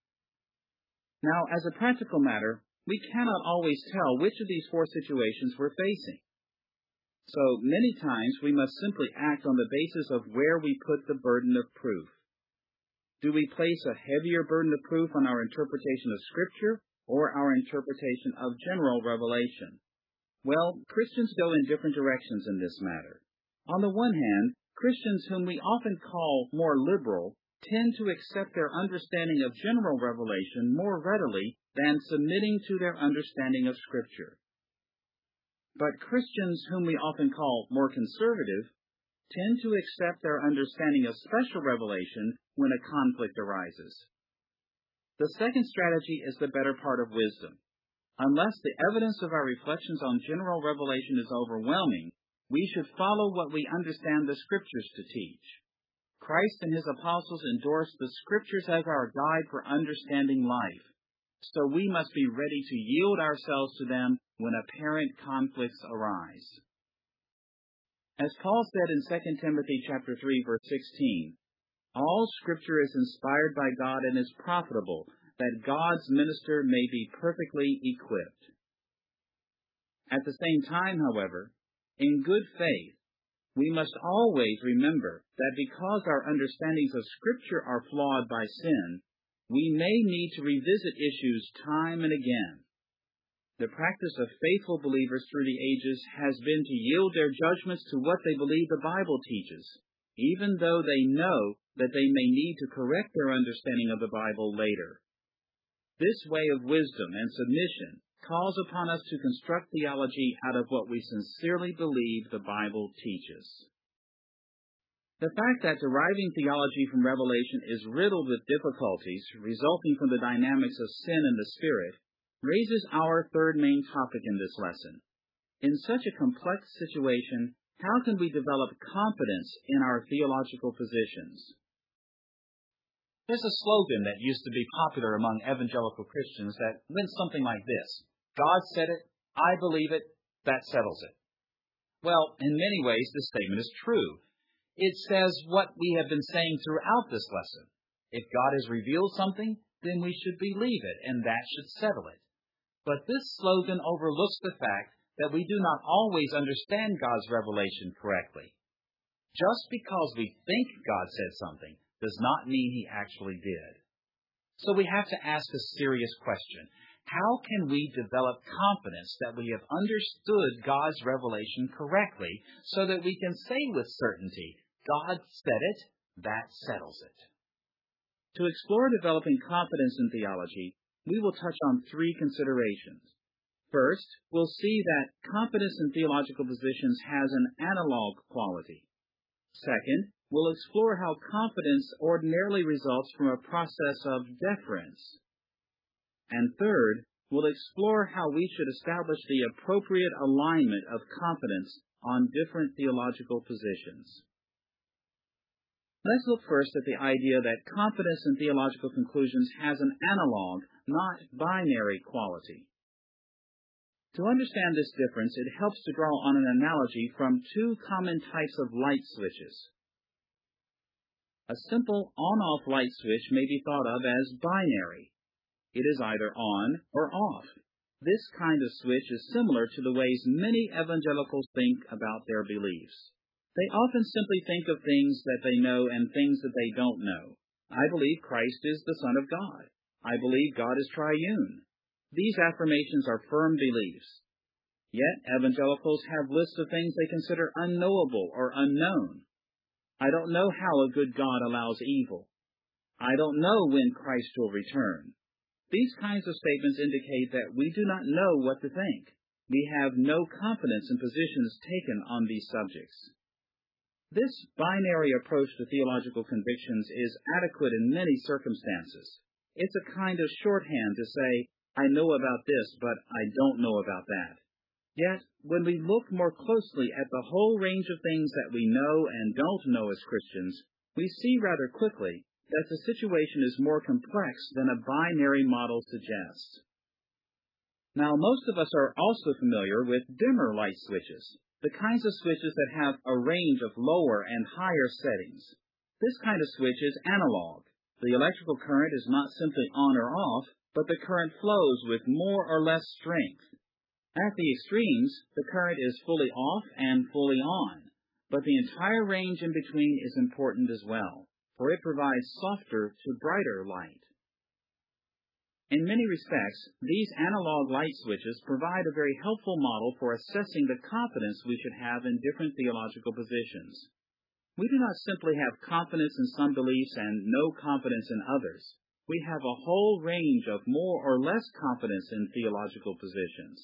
Now, as a practical matter, we cannot always tell which of these four situations we're facing. So many times we must simply act on the basis of where we put the burden of proof. Do we place a heavier burden of proof on our interpretation of Scripture or our interpretation of general revelation? Well, Christians go in different directions in this matter. On the one hand, Christians whom we often call more liberal tend to accept their understanding of general revelation more readily than submitting to their understanding of Scripture. But Christians whom we often call more conservative tend to accept their understanding of special revelation when a conflict arises. The second strategy is the better part of wisdom. Unless the evidence of our reflections on general revelation is overwhelming, we should follow what we understand the Scriptures to teach. Christ and his apostles endorsed the Scriptures as our guide for understanding life, so we must be ready to yield ourselves to them when apparent conflicts arise. As Paul said in Second Timothy chapter three, verse sixteen, all Scripture is inspired by God and is profitable, that God's minister may be perfectly equipped. At the same time, however, in good faith, we must always remember that because our understandings of Scripture are flawed by sin, we may need to revisit issues time and again. The practice of faithful believers through the ages has been to yield their judgments to what they believe the Bible teaches, even though they know that they may need to correct their understanding of the Bible later. This way of wisdom and submission calls upon us to construct theology out of what we sincerely believe the Bible teaches. The fact that deriving theology from Revelation is riddled with difficulties resulting from the dynamics of sin and the Spirit raises our third main topic in this lesson. In such a complex situation, how can we develop confidence in our theological positions? There's a slogan that used to be popular among evangelical Christians that went something like this: God said it, I believe it, that settles it. Well, in many ways, this statement is true. It says what we have been saying throughout this lesson. If God has revealed something, then we should believe it, and that should settle it. But this slogan overlooks the fact that we do not always understand God's revelation correctly. Just because we think God said something does not mean He actually did. So we have to ask a serious question. How can we develop confidence that we have understood God's revelation correctly so that we can say with certainty, God said it, that settles it? To explore developing confidence in theology, we will touch on three considerations. First, we'll see that confidence in theological positions has an analog quality. Second, we'll explore how confidence ordinarily results from a process of deference. And third, we'll explore how we should establish the appropriate alignment of confidence on different theological positions. Let's look first at the idea that confidence in theological conclusions has an analog, not binary quality. To understand this difference, it helps to draw on an analogy from two common types of light switches. A simple on-off light switch may be thought of as binary. It is either on or off. This kind of switch is similar to the ways many evangelicals think about their beliefs. They often simply think of things that they know and things that they don't know. I believe Christ is the Son of God. I believe God is triune. These affirmations are firm beliefs. Yet evangelicals have lists of things they consider unknowable or unknown. I don't know how a good God allows evil. I don't know when Christ will return. These kinds of statements indicate that we do not know what to think. We have no confidence in positions taken on these subjects. This binary approach to theological convictions is adequate in many circumstances. It's a kind of shorthand to say, I know about this, but I don't know about that. Yet, when we look more closely at the whole range of things that we know and don't know as Christians, we see rather quickly that the situation is more complex than a binary model suggests. Now, most of us are also familiar with dimmer light switches, the kinds of switches that have a range of lower and higher settings. This kind of switch is analog. The electrical current is not simply on or off, but the current flows with more or less strength. At the extremes, the current is fully off and fully on, but the entire range in between is important as well, for it provides softer to brighter light. In many respects, these analog light switches provide a very helpful model for assessing the confidence we should have in different theological positions. We do not simply have confidence in some beliefs and no confidence in others. We have a whole range of more or less confidence in theological positions.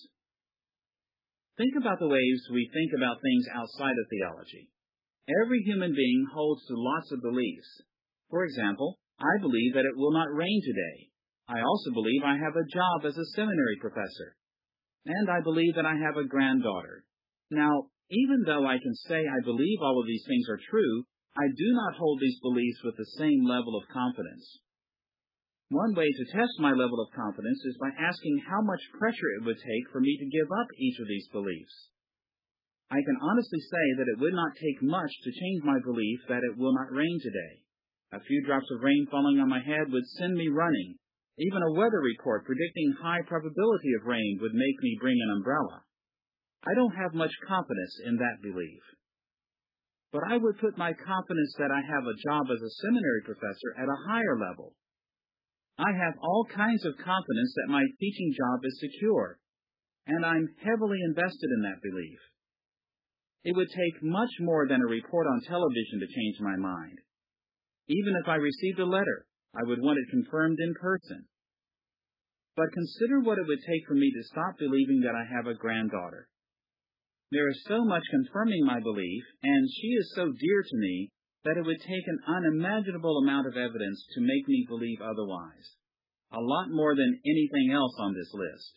Think about the ways we think about things outside of theology. Every human being holds to lots of beliefs. For example, I believe that it will not rain today. I also believe I have a job as a seminary professor. And I believe that I have a granddaughter. Now, even though I can say I believe all of these things are true, I do not hold these beliefs with the same level of confidence. One way to test my level of confidence is by asking how much pressure it would take for me to give up each of these beliefs. I can honestly say that it would not take much to change my belief that it will not rain today. A few drops of rain falling on my head would send me running. Even a weather report predicting high probability of rain would make me bring an umbrella. I don't have much confidence in that belief. But I would put my confidence that I have a job as a seminary professor at a higher level. I have all kinds of confidence that my teaching job is secure, and I'm heavily invested in that belief. It would take much more than a report on television to change my mind. Even if I received a letter, I would want it confirmed in person. But consider what it would take for me to stop believing that I have a granddaughter. There is so much confirming my belief, and she is so dear to me, that it would take an unimaginable amount of evidence to make me believe otherwise. A lot more than anything else on this list.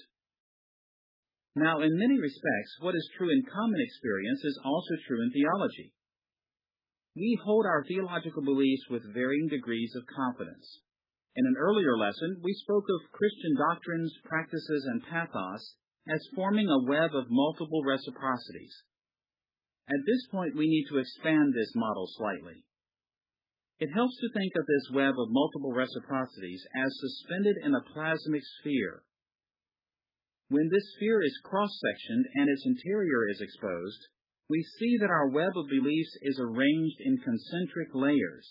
Now, in many respects, what is true in common experience is also true in theology. We hold our theological beliefs with varying degrees of confidence. In an earlier lesson, we spoke of Christian doctrines, practices, and pathos as forming a web of multiple reciprocities. At this point, we need to expand this model slightly. It helps to think of this web of multiple reciprocities as suspended in a plasmic sphere. When this sphere is cross-sectioned and its interior is exposed, we see that our web of beliefs is arranged in concentric layers.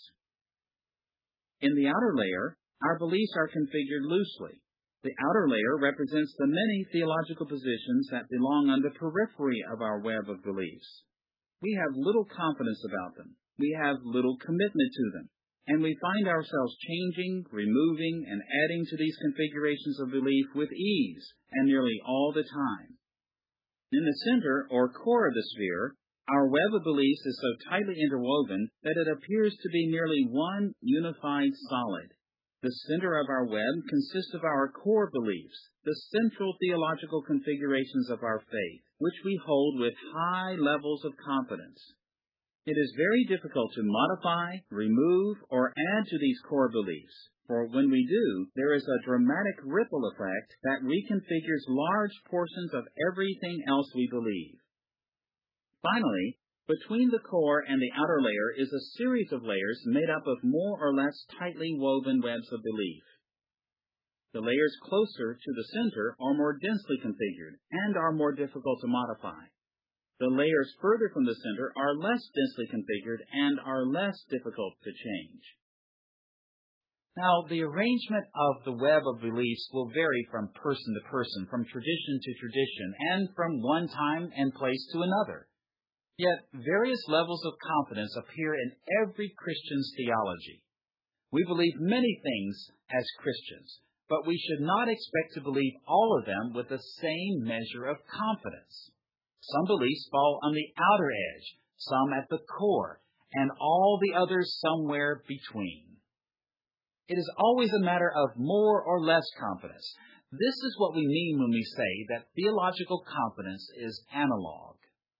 In the outer layer, our beliefs are configured loosely. The outer layer represents the many theological positions that belong on the periphery of our web of beliefs. We have little confidence about them. We have little commitment to them. And we find ourselves changing, removing, and adding to these configurations of belief with ease and nearly all the time. In the center, or core of the sphere, our web of beliefs is so tightly interwoven that it appears to be nearly one unified solid. The center of our web consists of our core beliefs, the central theological configurations of our faith, which we hold with high levels of confidence. It is very difficult to modify, remove, or add to these core beliefs, for when we do, there is a dramatic ripple effect that reconfigures large portions of everything else we believe. Finally, between the core and the outer layer is a series of layers made up of more or less tightly woven webs of belief. The layers closer to the center are more densely configured and are more difficult to modify. The layers further from the center are less densely configured and are less difficult to change. Now, the arrangement of the web of beliefs will vary from person to person, from tradition to tradition, and from one time and place to another. Yet, various levels of confidence appear in every Christian's theology. We believe many things as Christians, but we should not expect to believe all of them with the same measure of confidence. Some beliefs fall on the outer edge, some at the core, and all the others somewhere between. It is always a matter of more or less confidence. This is what we mean when we say that theological confidence is analog.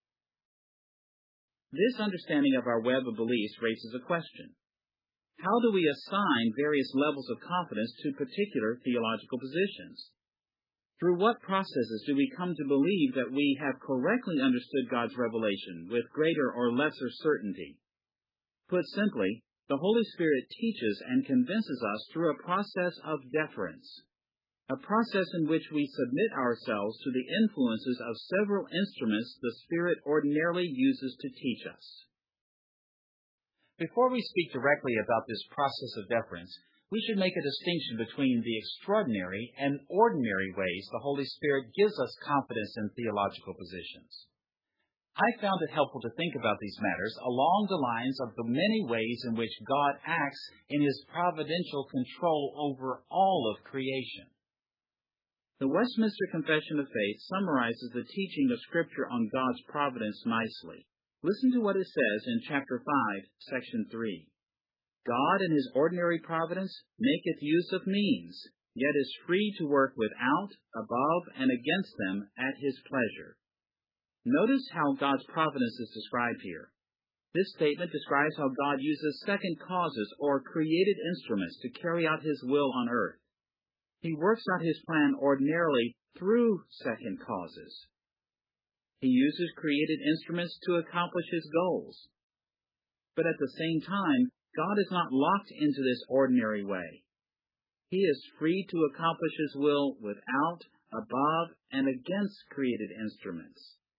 This understanding of our web of beliefs raises a question. How do we assign various levels of confidence to particular theological positions? Through what processes do we come to believe that we have correctly understood God's revelation with greater or lesser certainty? Put simply, the Holy Spirit teaches and convinces us through a process of deference, a process in which we submit ourselves to the influences of several instruments the Spirit ordinarily uses to teach us. Before we speak directly about this process of deference, we should make a distinction between the extraordinary and ordinary ways the Holy Spirit gives us confidence in theological positions. I found it helpful to think about these matters along the lines of the many ways in which God acts in His providential control over all of creation. The Westminster Confession of Faith summarizes the teaching of Scripture on God's providence nicely. Listen to what it says in chapter five, section three. God in His ordinary providence maketh use of means, yet is free to work without, above, and against them at His pleasure. Notice how God's providence is described here. This statement describes how God uses second causes or created instruments to carry out His will on earth. He works out His plan ordinarily through second causes. He uses created instruments to accomplish His goals. But at the same time, God is not locked into this ordinary way. He is free to accomplish His will without, above, and against created instruments.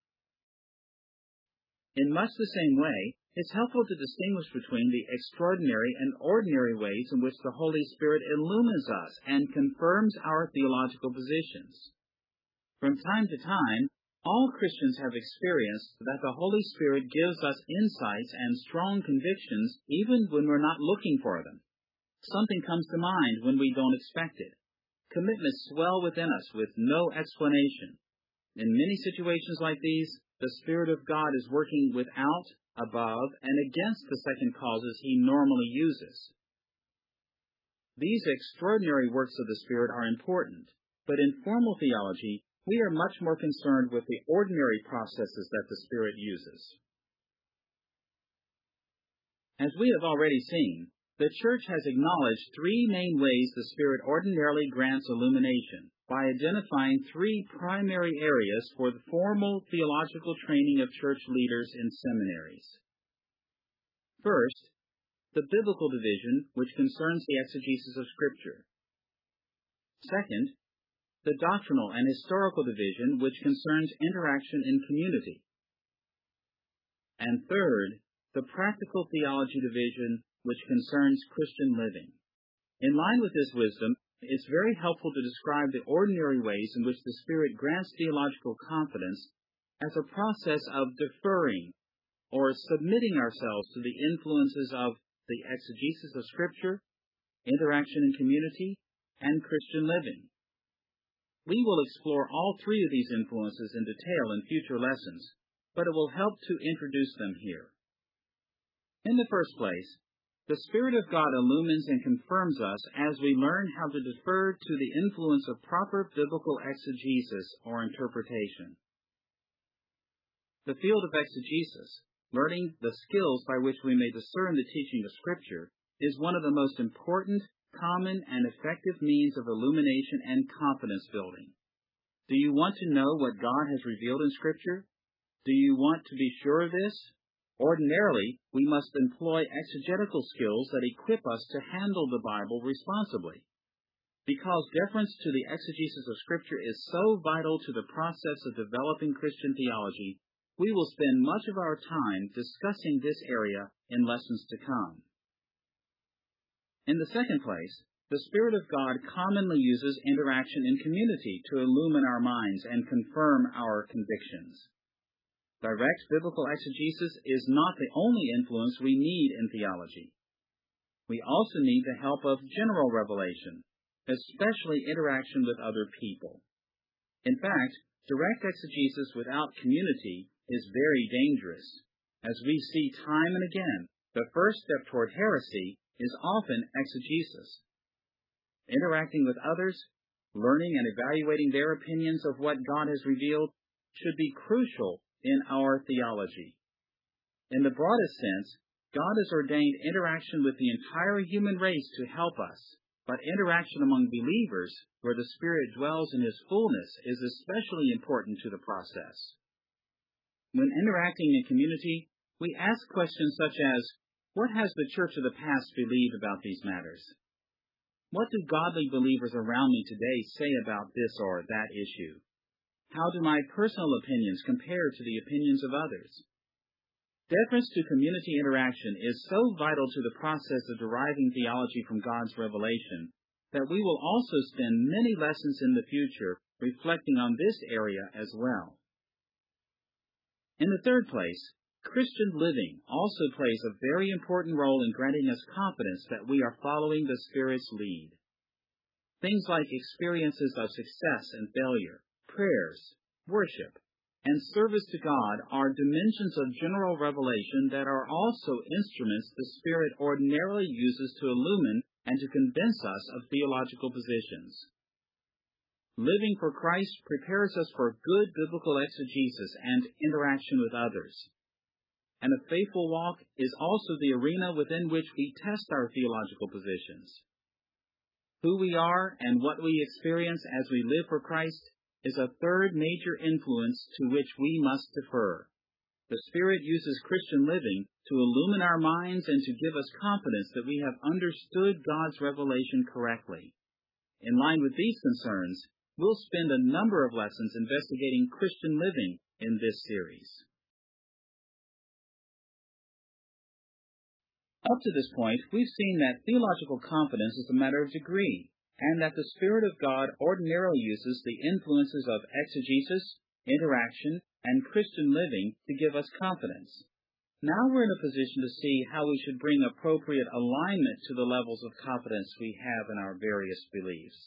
In much the same way, it's helpful to distinguish between the extraordinary and ordinary ways in which the Holy Spirit illumines us and confirms our theological positions. From time to time, all Christians have experienced that the Holy Spirit gives us insights and strong convictions even when we're not looking for them. Something comes to mind when we don't expect it. Commitments swell within us with no explanation. In many situations like these, the Spirit of God is working without, above, and against the second causes He normally uses. These extraordinary works of the Spirit are important, but in formal theology, we are much more concerned with the ordinary processes that the Spirit uses. As we have already seen, the Church has acknowledged three main ways the Spirit ordinarily grants illumination: by identifying three primary areas for the formal theological training of church leaders in seminaries. First, the biblical division, which concerns the exegesis of Scripture. Second, the doctrinal and historical division, which concerns interaction in community. And third, the practical theology division, which concerns Christian living. In line with this wisdom, it's very helpful to describe the ordinary ways in which the Spirit grants theological confidence as a process of deferring or submitting ourselves to the influences of the exegesis of Scripture, interaction in community, and Christian living. We will explore all three of these influences in detail in future lessons, but it will help to introduce them here. In the first place, the Spirit of God illumines and confirms us as we learn how to defer to the influence of proper biblical exegesis or interpretation. The field of exegesis, learning the skills by which we may discern the teaching of Scripture, is one of the most important, common, and effective means of illumination and confidence building. Do you want to know what God has revealed in Scripture? Do you want to be sure of this? Ordinarily, we must employ exegetical skills that equip us to handle the Bible responsibly. Because deference to the exegesis of Scripture is so vital to the process of developing Christian theology, we will spend much of our time discussing this area in lessons to come. In the second place, the Spirit of God commonly uses interaction in community to illumine our minds and confirm our convictions. Direct biblical exegesis is not the only influence we need in theology. We also need the help of general revelation, especially interaction with other people. In fact, direct exegesis without community is very dangerous. As we see time and again, the first step toward heresy is often exegesis. Interacting with others, learning and evaluating their opinions of what God has revealed, should be crucial in our theology. In the broadest sense, God has ordained interaction with the entire human race to help us, but interaction among believers, where the Spirit dwells in His fullness, is especially important to the process. When interacting in community, we ask questions such as, what has the church of the past believed about these matters? What do godly believers around me today say about this or that issue? How do my personal opinions compare to the opinions of others? Deference to community interaction is so vital to the process of deriving theology from God's revelation that we will also spend many lessons in the future reflecting on this area as well. In the third place, Christian living also plays a very important role in granting us confidence that we are following the Spirit's lead. Things like experiences of success and failure, prayers, worship, and service to God are dimensions of general revelation that are also instruments the Spirit ordinarily uses to illumine and to convince us of theological positions. Living for Christ prepares us for good biblical exegesis and interaction with others. And a faithful walk is also the arena within which we test our theological positions. Who we are and what we experience as we live for Christ is a third major influence to which we must defer. The Spirit uses Christian living to illumine our minds and to give us confidence that we have understood God's revelation correctly. In line with these concerns, we'll spend a number of lessons investigating Christian living in this series. Up to this point, we've seen that theological confidence is a matter of degree, and that the Spirit of God ordinarily uses the influences of exegesis, interaction, and Christian living to give us confidence. Now we're in a position to see how we should bring appropriate alignment to the levels of confidence we have in our various beliefs.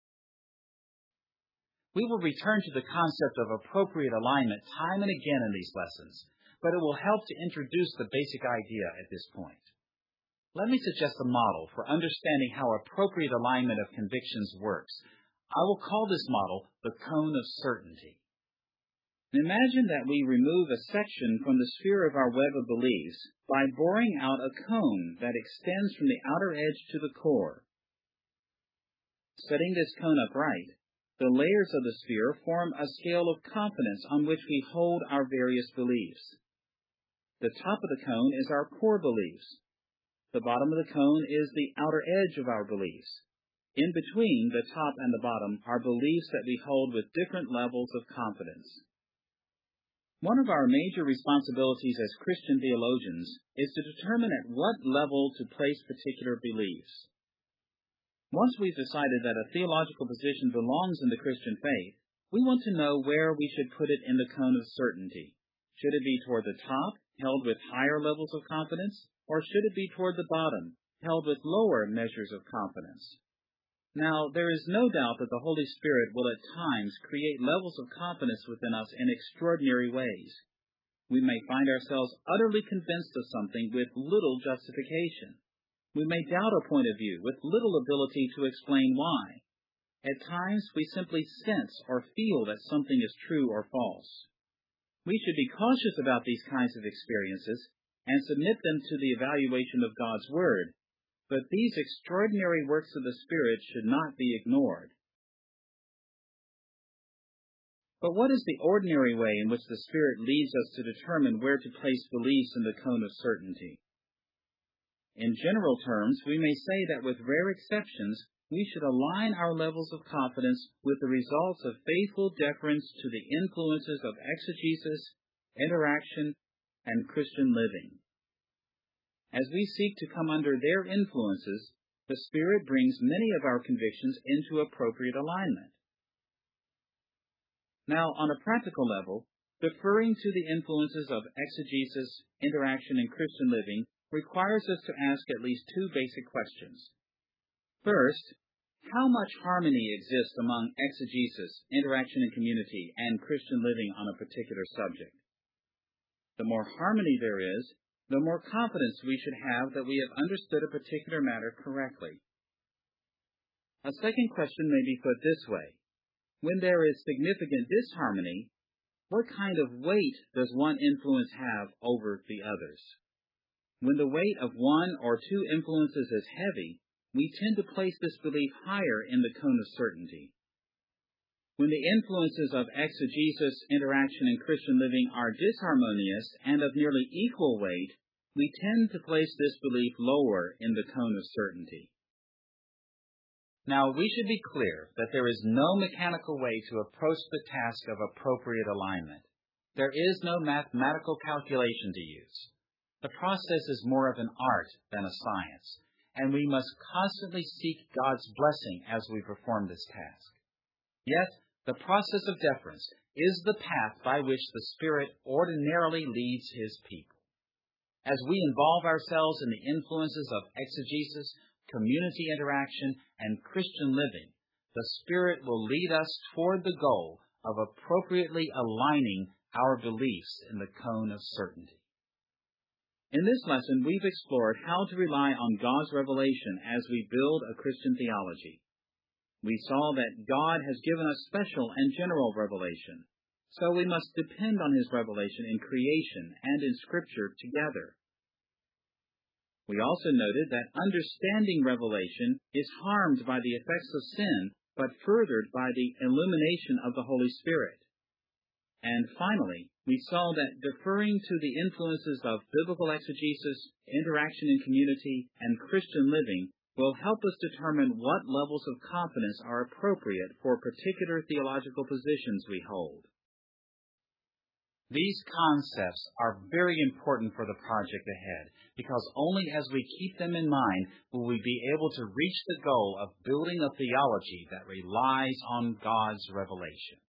We will return to the concept of appropriate alignment time and again in these lessons, but it will help to introduce the basic idea at this point. Let me suggest a model for understanding how appropriate alignment of convictions works. I will call this model the cone of certainty. Imagine that we remove a section from the sphere of our web of beliefs by boring out a cone that extends from the outer edge to the core. Setting this cone upright, The layers of the sphere form a scale of confidence on which we hold our various beliefs. The top of the cone is our core beliefs. The bottom of the cone is the outer edge of our beliefs. In between the top and the bottom are beliefs that we hold with different levels of confidence. One of our major responsibilities as Christian theologians is to determine at what level to place particular beliefs. Once we've decided that a theological position belongs in the Christian faith, we want to know where we should put it in the cone of certainty. Should it be toward the top, held with higher levels of confidence, or should it be toward the bottom, held with lower measures of confidence? Now, there is no doubt that the Holy Spirit will at times create levels of confidence within us in extraordinary ways. We may find ourselves utterly convinced of something with little justification. We may doubt a point of view with little ability to explain why. At times, we simply sense or feel that something is true or false. We should be cautious about these kinds of experiences and submit them to the evaluation of God's Word. But these extraordinary works of the Spirit should not be ignored. But what is the ordinary way in which the Spirit leads us to determine where to place beliefs in the cone of certainty? In general terms, we may say that with rare exceptions, we should align our levels of confidence with the results of faithful deference to the influences of exegesis, interaction, and Christian living. As we seek to come under their influences, the Spirit brings many of our convictions into appropriate alignment. Now, on a practical level, deferring to the influences of exegesis, interaction, and Christian living requires us to ask at least two basic questions. First, how much harmony exists among exegesis, interaction in community, and Christian living on a particular subject? The more harmony there is, the more confidence we should have that we have understood a particular matter correctly. A second question may be put this way. When there is significant disharmony, what kind of weight does one influence have over the others? When the weight of one or two influences is heavy, we tend to place this belief higher in the cone of certainty. When the influences of exegesis, interaction, and Christian living are disharmonious and of nearly equal weight, we tend to place this belief lower in the cone of certainty. Now, we should be clear that there is no mechanical way to approach the task of appropriate alignment. There is no mathematical calculation to use. The process is more of an art than a science, and we must constantly seek God's blessing as we perform this task. Yet, the process of deference is the path by which the Spirit ordinarily leads His people. As we involve ourselves in the influences of exegesis, community interaction, and Christian living, the Spirit will lead us toward the goal of appropriately aligning our beliefs in the cone of certainty. In this lesson, we've explored how to rely on God's revelation as we build a Christian theology. We saw that God has given us special and general revelation, so we must depend on His revelation in creation and in Scripture together. We also noted that understanding revelation is harmed by the effects of sin, but furthered by the illumination of the Holy Spirit. And finally, we saw that deferring to the influences of biblical exegesis, interaction in community, and Christian living will help us determine what levels of confidence are appropriate for particular theological positions we hold. These concepts are very important for the project ahead, because only as we keep them in mind will we be able to reach the goal of building a theology that relies on God's revelation.